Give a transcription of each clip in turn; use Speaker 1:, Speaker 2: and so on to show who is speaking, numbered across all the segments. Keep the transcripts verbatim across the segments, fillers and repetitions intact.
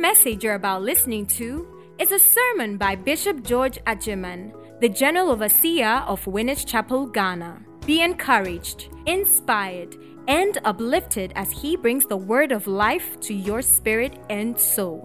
Speaker 1: message you're about listening to is a sermon by Bishop George Ajiman, the General Overseer of Winners Chapel, Ghana. Be encouraged, inspired, and uplifted as he brings the word of life to your spirit and soul.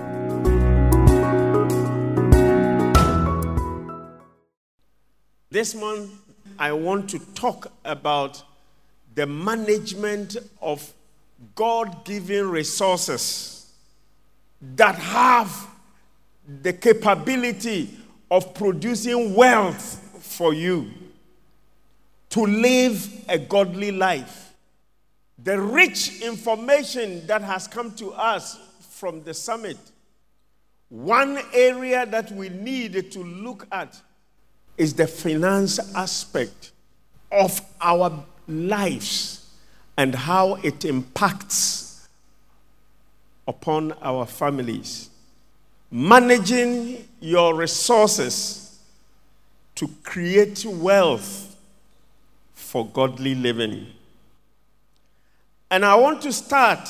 Speaker 2: This month, I want to talk about the management of God-given resources that have the capability of producing wealth for you to live a godly life. The rich information that has come to us from the summit, one area that we need to look at is the finance aspect of our lives and how it impacts upon our families. Managing your resources to create wealth for godly living. And I want to start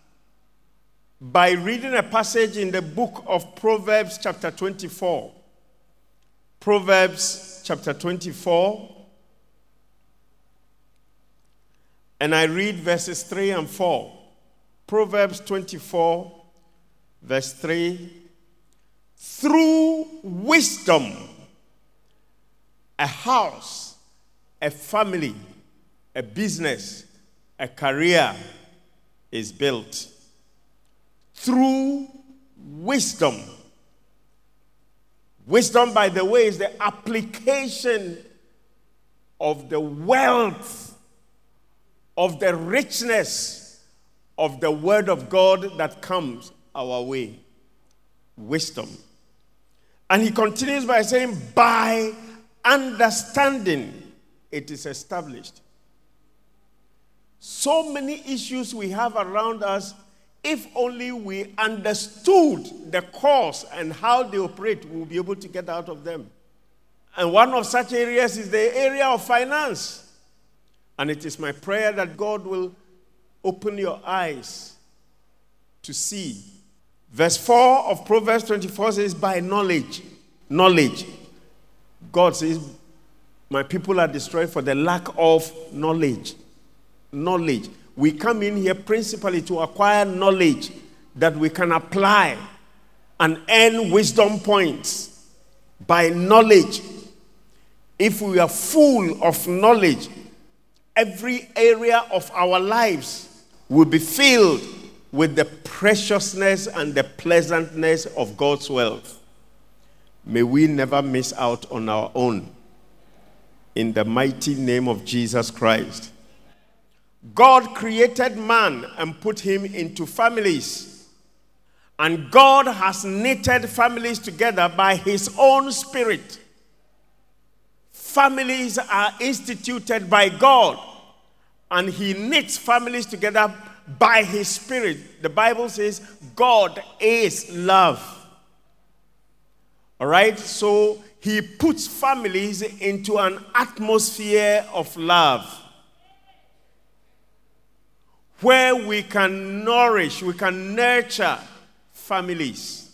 Speaker 2: by reading a passage in the book of Proverbs chapter twenty-four. Proverbs chapter twenty-four. And I read verses three and four. Proverbs twenty-four, verse three. Through wisdom, a house, a family, a business, a career is built. Through wisdom. Wisdom, by the way, is the application of the wealth, of the richness of the word of God that comes our way. Wisdom. And he continues by saying, by understanding it is established. So many issues we have around us, if only we understood the cause and how they operate, we'll be able to get out of them. And one of such areas is the area of finance. And it is my prayer that God will open your eyes to see. Verse four of Proverbs twenty-four says, by knowledge. Knowledge. God says, my people are destroyed for the lack of knowledge. Knowledge. We come in here principally to acquire knowledge that we can apply and earn wisdom points. By knowledge. If we are full of knowledge, every area of our lives will be filled with the preciousness and the pleasantness of God's wealth. May we never miss out on our own. In the mighty name of Jesus Christ. God created man and put him into families. And God has knitted families together by his own spirit. Families are instituted by God. And he knits families together by his spirit. The Bible says God is love. All right? So he puts families into an atmosphere of love where we can nourish, we can nurture families.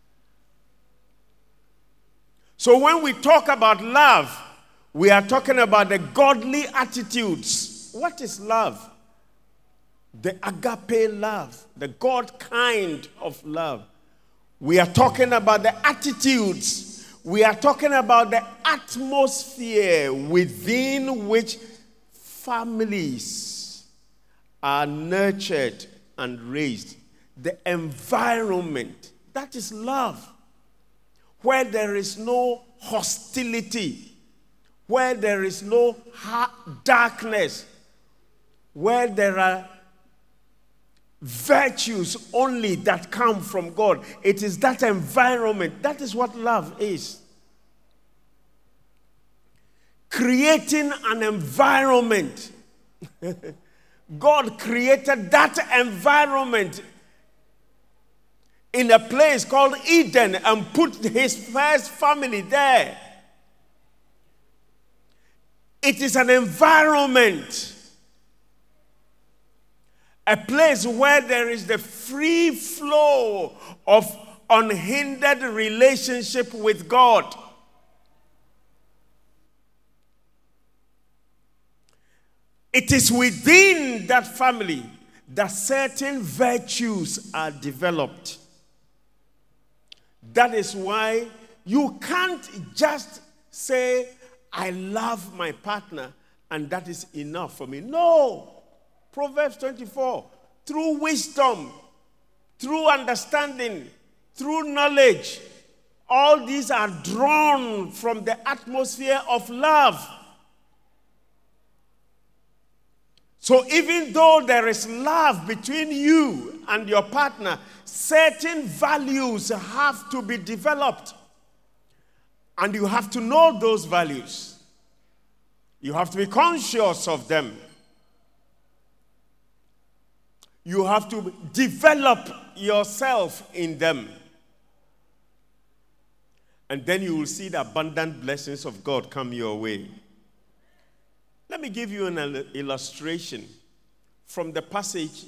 Speaker 2: So when we talk about love, we are talking about the godly attitudes. What is love? The agape love, the God kind of love. We are talking about the attitudes. We are talking about the atmosphere within which families are nurtured and raised. The environment. That is love. Where there is no hostility. Where there is no darkness. Where there are virtues only that come from God. It is that environment. That is what love is. Creating an environment. God created that environment in a place called Eden and put his first family there. It is an environment. a place where there is the free flow of unhindered relationship with God. It is within that family that certain virtues are developed. That is why you can't just say, I love my partner, and that is enough for me. No. Proverbs twenty-four, through wisdom, through understanding, through knowledge, all these are drawn from the atmosphere of love. So even though there is love between you and your partner, certain values have to be developed. And you have to know those values. You have to be conscious of them. You have to develop yourself in them. And then you will see the abundant blessings of God come your way. Let me give you an illustration from the passage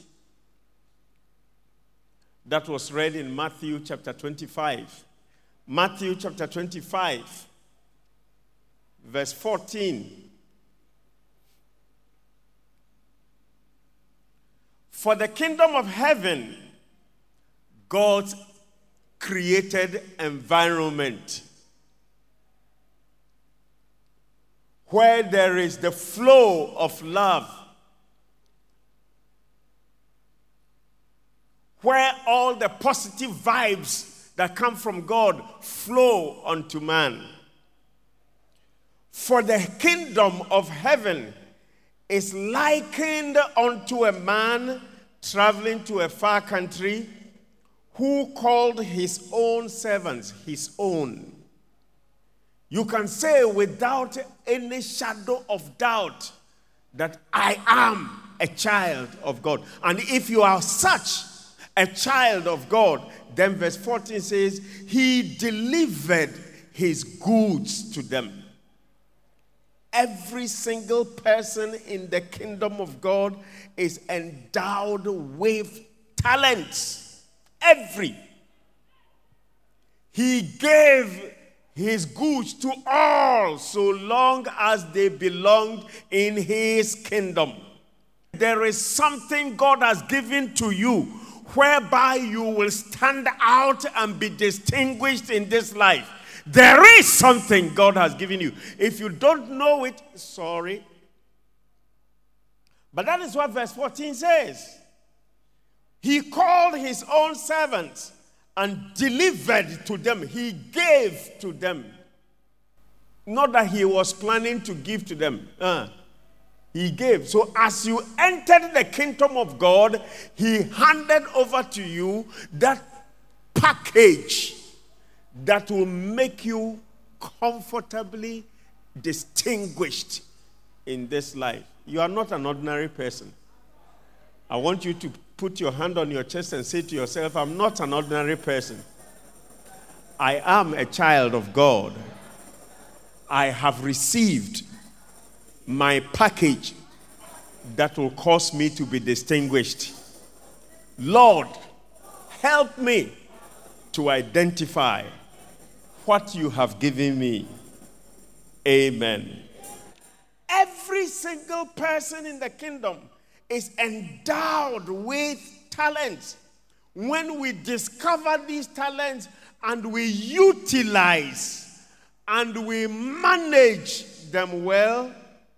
Speaker 2: that was read in Matthew chapter twenty-five. Matthew chapter twenty-five, verse fourteen. For the kingdom of heaven, God's created environment, where there is the flow of love, where all the positive vibes that come from God flow unto man. For the kingdom of heaven is likened unto a man traveling to a far country, who called his own servants his own. You can say without any shadow of doubt that I am a child of God. And if you are such a child of God, then verse fourteen says, he delivered his goods to them. Every single person in the kingdom of God is endowed with talents. Every. He gave his goods to all so long as they belonged in his kingdom. There is something God has given to you whereby you will stand out and be distinguished in this life. There is something God has given you. If you don't know it, sorry. But that is what verse fourteen says. He called his own servants and delivered to them. He gave to them. Not that he was planning to give to them. Uh, he gave. So as you entered the kingdom of God, he handed over to you that package that will make you comfortably distinguished in this life. You are not an ordinary person. I want you to put your hand on your chest and say to yourself, I'm not an ordinary person. I am a child of God. I have received my package that will cause me to be distinguished. Lord, help me to identify what you have given me. Amen. Every single person in the kingdom is endowed with talents. When we discover these talents and we utilize and we manage them well,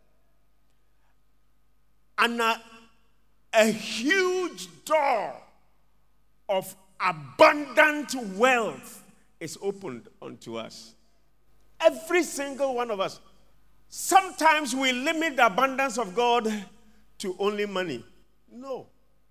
Speaker 2: and a, a huge door of abundant wealth is opened unto us. Every single one of us. Sometimes we limit the abundance of God to only money. No.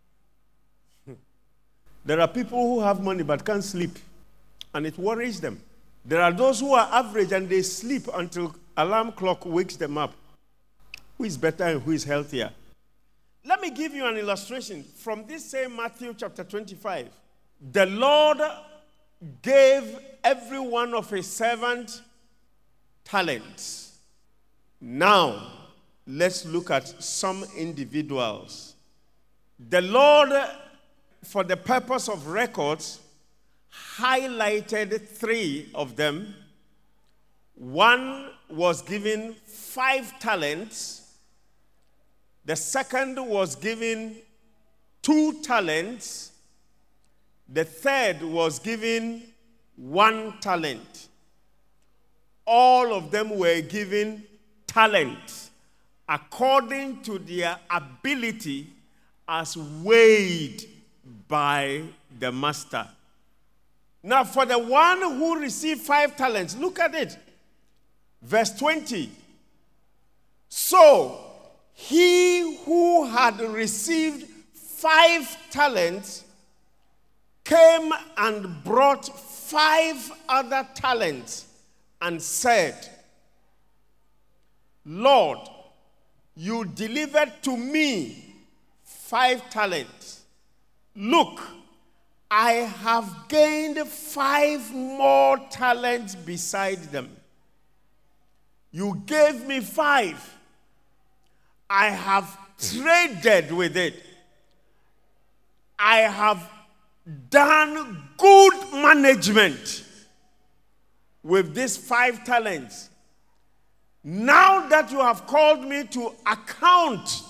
Speaker 2: There are people who have money but can't sleep, and it worries them. There are those who are average and they sleep until alarm clock wakes them up. Who is better and who is healthier? Let me give you an illustration from this same Matthew chapter twenty-five. The Lord gave every one of his servants talents. Now, let's look at some individuals The Lord, for the purpose of records, highlighted three of them. One was given five talents. The second was given two talents. The third was given one talent. All of them were given talents according to their ability as weighed by the master. Now, for the one who received five talents, look at it. Verse twenty. So, he who had received five talents came and brought five other talents and said, Lord, you delivered to me five talents. Look, I have gained five more talents beside them. You gave me five. I have traded with it. I have done good management with these five talents. Now that you have called me to account,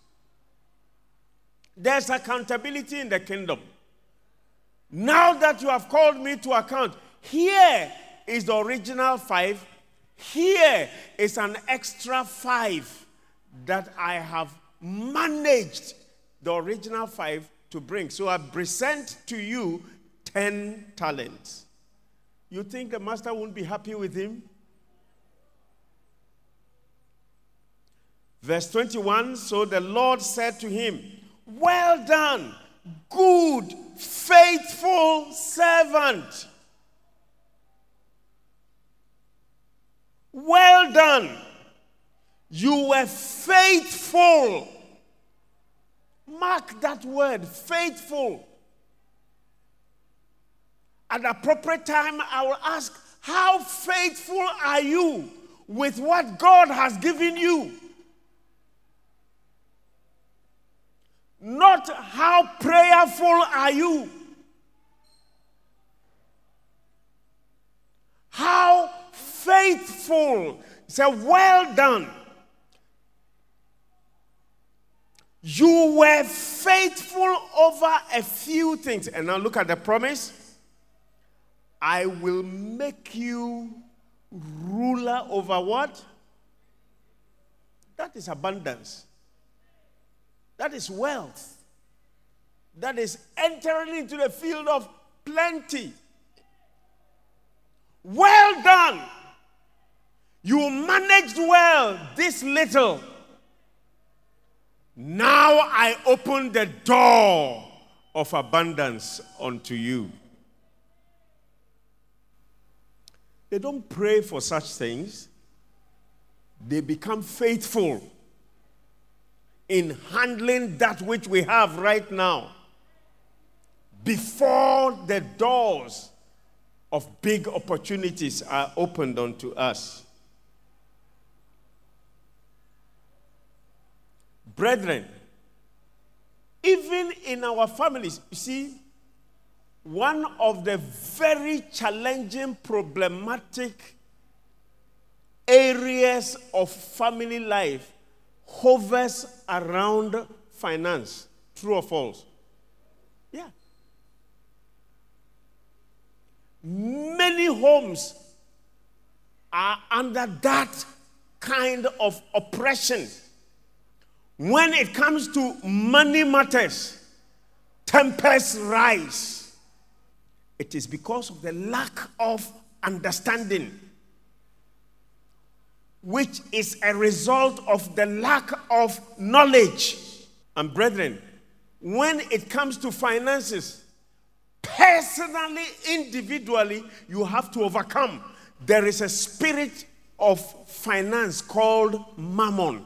Speaker 2: there's accountability in the kingdom. Now that you have called me to account, here is the original five. Here is an extra five that I have managed the original five to bring. So I present to you ten talents. You think the master won't be happy with him? Verse twenty-one, so the Lord said to him, well done, good, faithful servant. Well done. You were faithful. Mark that word, faithful. At the appropriate time, I will ask, how faithful are you with what God has given you? Not how prayerful are you. How faithful. Say, well done. You were faithful over a few things. And now look at the promise. I will make you ruler over what? That is abundance. That is wealth. That is entering into the field of plenty. Well done. You managed well this little. Now I open the door of abundance unto you. They don't pray for such things. They become faithful in handling that which we have right now before the doors of big opportunities are opened unto us. Brethren, even in our families, you see, one of the very challenging, problematic areas of family life hovers around finance. True or false? Yeah. Many homes are under that kind of oppression. When it comes to money matters, tempers rise. It is because of the lack of understanding, which is a result of the lack of knowledge. And brethren, when it comes to finances, personally, individually, you have to overcome. There is a spirit of finance called mammon.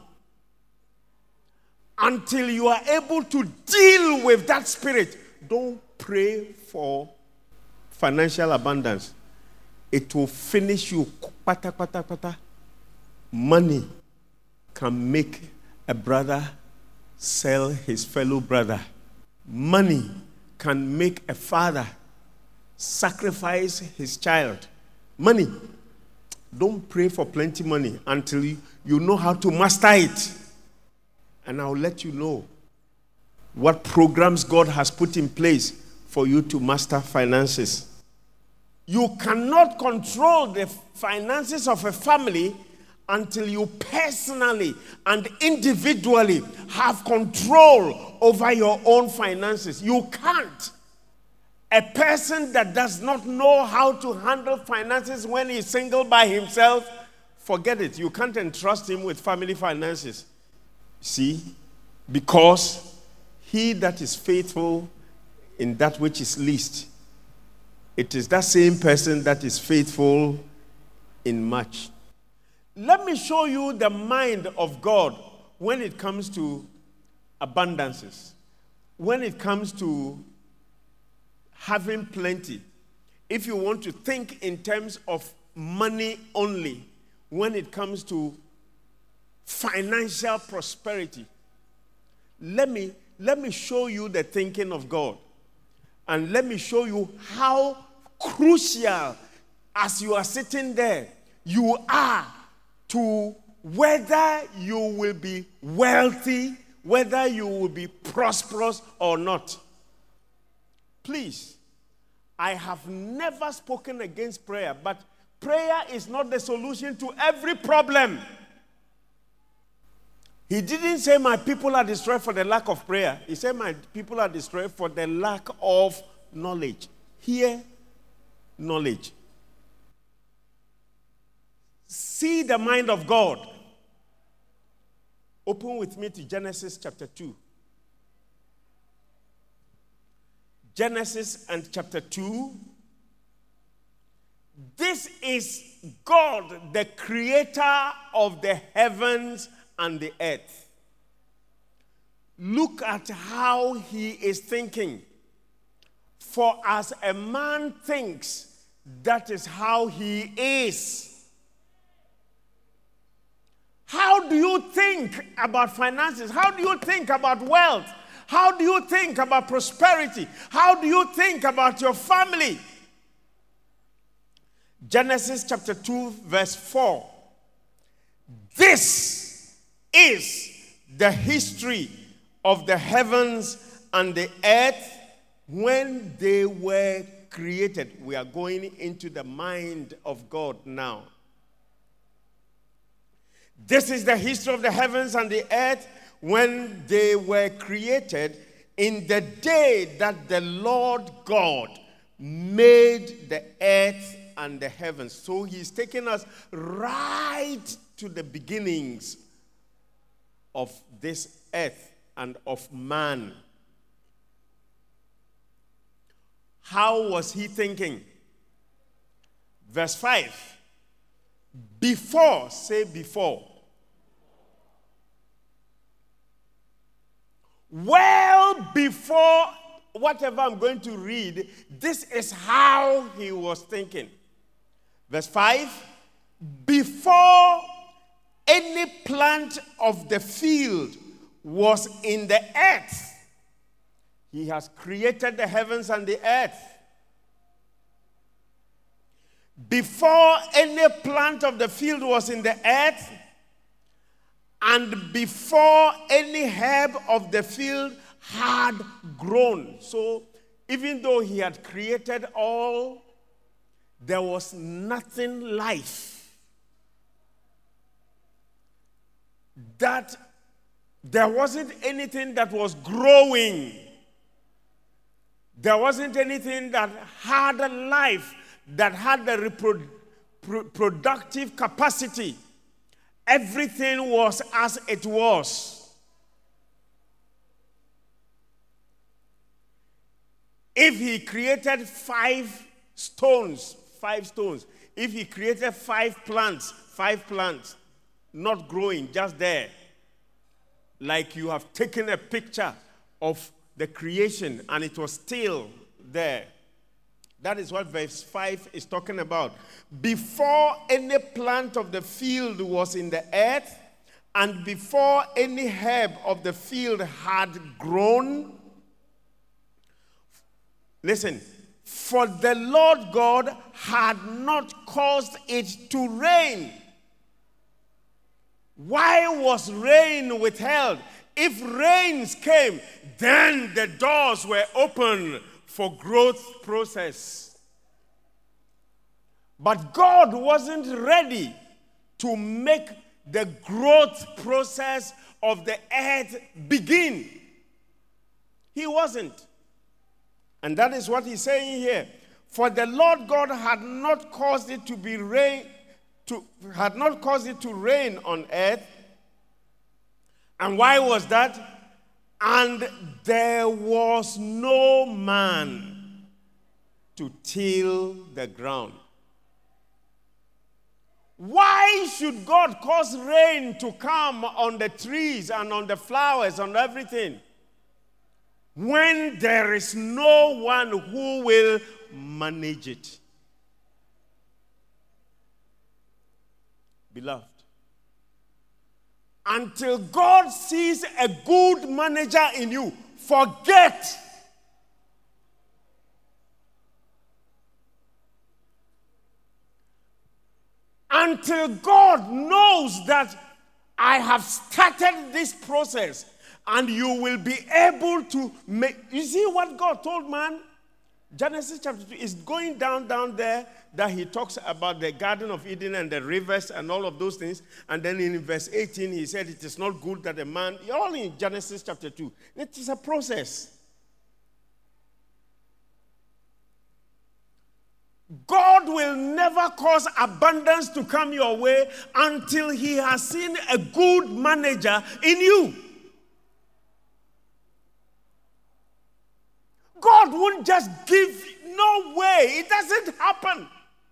Speaker 2: Until you are able to deal with that spirit, don't pray for financial abundance. It will finish you. Pata, pata, pata. Money can make a brother sell his fellow brother money can make a father sacrifice his child. Money. Don't pray for plenty money until you, you know how to master it. And I'll let you know what programs God has put in place for you to master finances. You cannot control the finances of a family until you personally and individually have control over your own finances. You can't. A person that does not know how to handle finances when he's single by himself, forget it. You can't entrust him with family finances. See? Because he that is faithful in that which is least, it is that same person that is faithful in much. Let me show you the mind of God when it comes to abundances, when it comes to having plenty. If you want to think in terms of money only, when it comes to financial prosperity, let me, let me show you the thinking of God. And let me show you how crucial, as you are sitting there, you are to whether you will be wealthy, whether you will be prosperous or not. Please, I have never spoken against prayer, but prayer is not the solution to every problem. He didn't say my people are destroyed for the lack of prayer. He said my people are destroyed for the lack of knowledge. Hear knowledge. See the mind of God. Open with me to Genesis chapter two. Genesis and chapter two. This is God, the creator of the heavens and the earth. Look at how he is thinking. For as a man thinks, that is how he is. How do you think about finances? How do you think about wealth? How do you think about prosperity? How do you think about your family? Genesis chapter two, verse four. This is the history of the heavens and the earth when they were created. We are going into the mind of God now. This is the history of the heavens and the earth when they were created, in the day that the Lord God made the earth and the heavens. So he's taking us right to the beginnings of this earth and of man. How was he thinking? Verse five. Before, say before. Well, before whatever I'm going to read, this is how he was thinking. Verse five, before any plant of the field was in the earth, he has created the heavens and the earth. Before any plant of the field was in the earth, and before any herb of the field had grown. So, even though he had created all, there was nothing life. That there wasn't anything that was growing. There wasn't anything that had a life, that had the repro- pro- productive capacity. Everything was as it was. If he created five stones, five stones, if he created five plants, five plants, not growing, just there, like you have taken a picture of the creation and it was still there. That is what verse five is talking about. Before any plant of the field was in the earth, and before any herb of the field had grown, Listen. For the Lord God had not caused it to rain. Why was rain withheld? If rains came, then the doors were open for growth process. But God wasn't ready to make the growth process of the earth begin. He wasn't. And that is what he's saying here. For the Lord God had not caused it to be rain, to had not caused it to rain on earth. And why was that? And there was no man to till the ground. Why should God cause rain to come on the trees and on the flowers and everything, when there is no one who will manage it? Beloved, until God sees a good manager in you, forget. Until God knows that I have started this process, and you will be able to make... You see what God told man? Genesis chapter two is going down, down there, that he talks about the Garden of Eden and the rivers and all of those things. And then in verse eighteen, he said it is not good that a man... All in Genesis chapter two. It is a process. God will never cause abundance to come your way until he has seen a good manager in you. God won't just give, no way, it doesn't happen.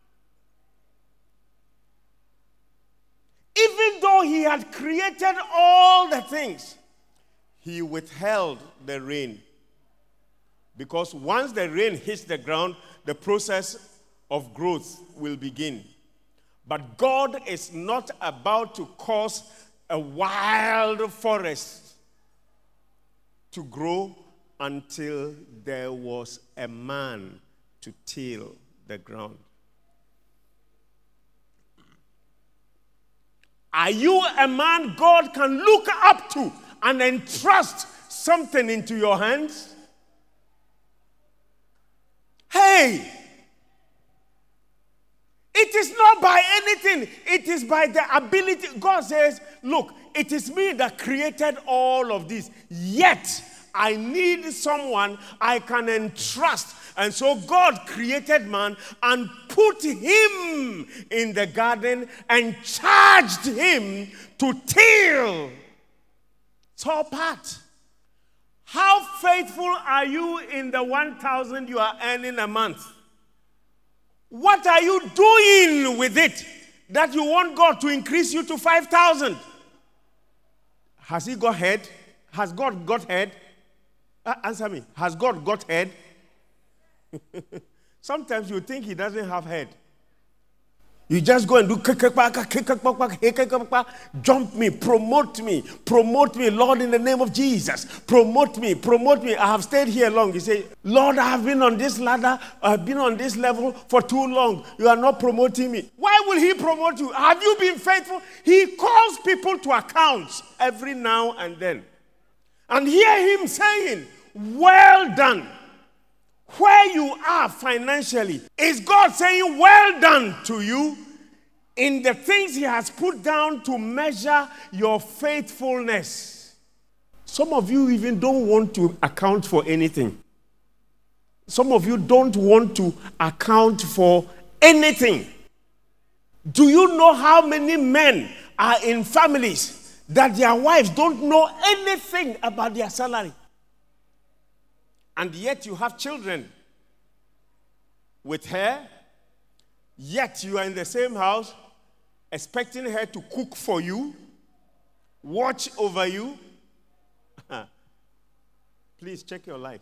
Speaker 2: Even though he had created all the things, he withheld the rain. Because once the rain hits the ground, the process of growth will begin. But God is not about to cause a wild forest to grow until there was a man to till the ground. Are you a man God can look up to and entrust something into your hands? Hey! It is not by anything. It is by the ability. God says, look, it is me that created all of this. Yet, I need someone I can entrust. And so God created man and put him in the garden and charged him to till. It's all part. How faithful are you in the one thousand you are earning a month? What are you doing with it that you want God to increase you to five thousand? Has he got head? Has God got head? Uh, answer me. Has God got head? Sometimes you think he doesn't have head. You just go and do jump me, promote me, promote me, Lord, in the name of Jesus. Promote me, promote me. I have stayed here long. You say, Lord, I have been on this ladder, I have been on this level for too long. You are not promoting me. Why will he promote you? Have you been faithful? He calls people to account every now and then. And hear him saying, well done. Where you are financially, is God saying, well done to you in the things he has put down to measure your faithfulness. Some of you even don't want to account for anything. Some of you don't want to account for anything. Do you know how many men are in families that their wives don't know anything about their salary? And yet you have children with her, yet you are in the same house, expecting her to cook for you, watch over you. Please check your life.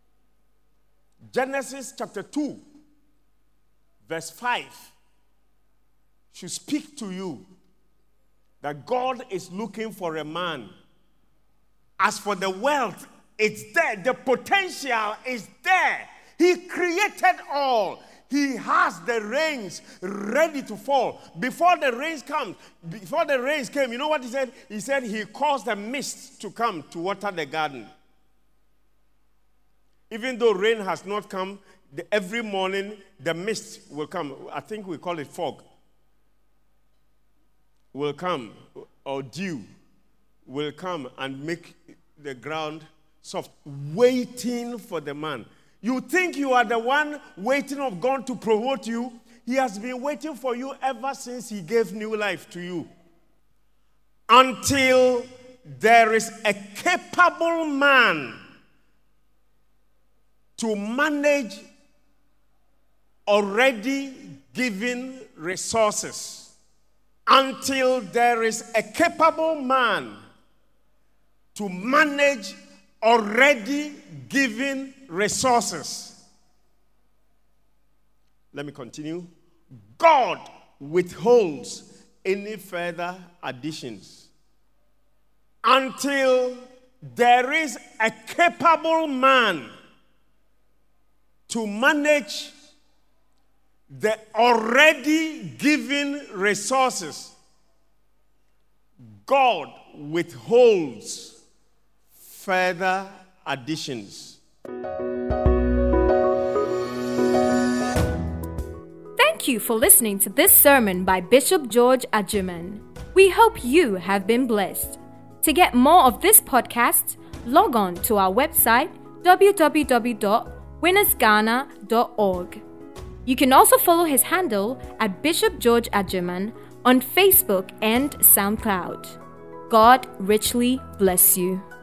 Speaker 2: Genesis chapter two, verse five, should speak to you that God is looking for a man. As for the wealth, it's there. The potential is there. He created all. He has the rains ready to fall. Before the rains come, before the rains came, you know what he said? He said he caused the mist to come to water the garden. Even though rain has not come, the, every morning the mist will come. I think we call it fog. Will come, or dew will come and make the ground soft, waiting for the man. You think you are the one waiting of God to promote you. He has been waiting for you ever since he gave new life to you. Until there is a capable man to manage already given resources. Until there is a capable man to manage already given resources. Let me continue. God withholds any further additions until there is a capable man to manage the already given resources. God withholds further additions.
Speaker 1: Thank you for listening to this sermon by Bishop George Adjeman. We hope you have been blessed. To get more of this podcast, log on to our website w w w dot winners ghana dot org. You can also follow his handle at Bishop George Adjeman on Facebook and SoundCloud. God richly bless you.